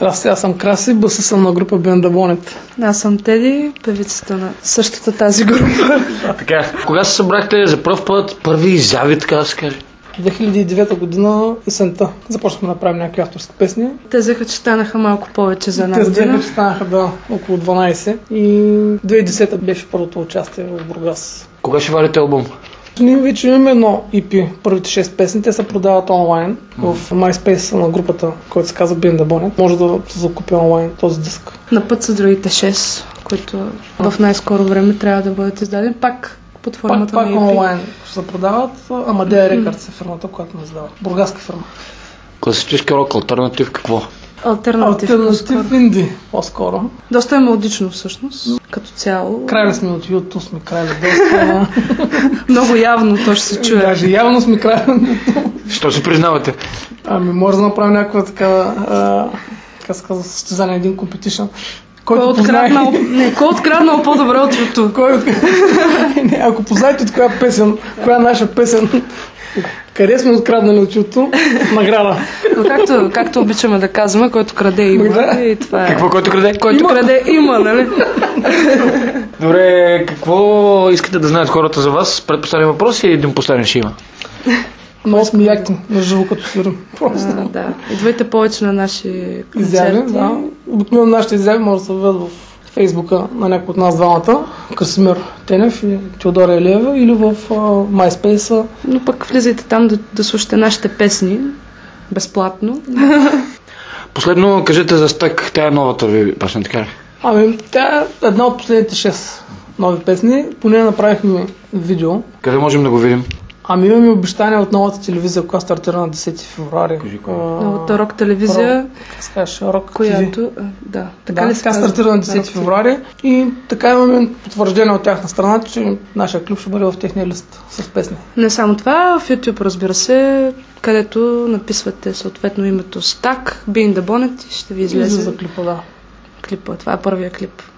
Здрасти, аз съм Краси, басист съм на група Bend the Bonnet. Аз съм Теди, певицата на същата тази група. Така, кога се събрахте за пръв път, първи изяви, така да се каже? 2009 година, есента, започнахме да правим някакви авторски песни. Те взеха, че станаха малко повече за една година. Те взеха, че станаха, да, около 12. И 2010 беше първото участие в Бургас. Кога ще варите албум? Ние вече имаме едно EP, първите 6 песни, те се продават онлайн в MySpace на групата, който се казва Bend the Bonnet. Може да се закупи онлайн този диск. На път са другите 6, които в най-скоро време трябва да бъдат издадени пак под формата пак на EP. онлайн ще се продават. Амадея Рекърдс е фирмата, която ме издава. Бургаска фирма. Класически рок, алтернатив какво? Алтернатив инди, по-скоро. Доста е мелодично всъщност, като цяло. Крайли сме от YouTube, сме крайли доста. Много явно то ще се чуе. Даже явно сме крайли. Що се признавате? Може да направим някаква така, как се казва, състезание, един компетишън. Кой е откраднал по-добре от YouTube? Ако познаете от коя песен, коя наша песен, къде сме откраднали от YouTube, награда. Но както обичаме да казваме, който краде има. И това е. Какво който краде? Който краде има, нали? Добре, какво искате да знаят хората за вас? Предпоследен въпрос и един последен ще има. Много сме яки на живо като свирим. Да. Идвайте повече на наши концерти. Изяви, да. Обикновено нашите изяви може да се видят в Фейсбука на някой от нас двамата, Красимир Тенев и Теодора Елиева, или в MySpace. Но пък влизайте там да слушате нашите песни безплатно. Последно кажете за Стък, тя е новата ви песен, така ли? Тя е една от последните 6 нови песни. Поне направихме видео. Къде можем да го видим? Имаме обещание от новата телевизия, която стартира на 10 февруари. Новата рок телевизия, Рок която... Да, така ли се казва? Стартира на 10 февруари и така имаме потвърждение от тяхна страна, че нашия клип ще бъде в техния лист с песни. Не само това, в YouTube, разбира се, където написвате съответно името Стак, Bend the Bonnet и ще ви излезе за клипа, да. Клипа. Това е първия клип.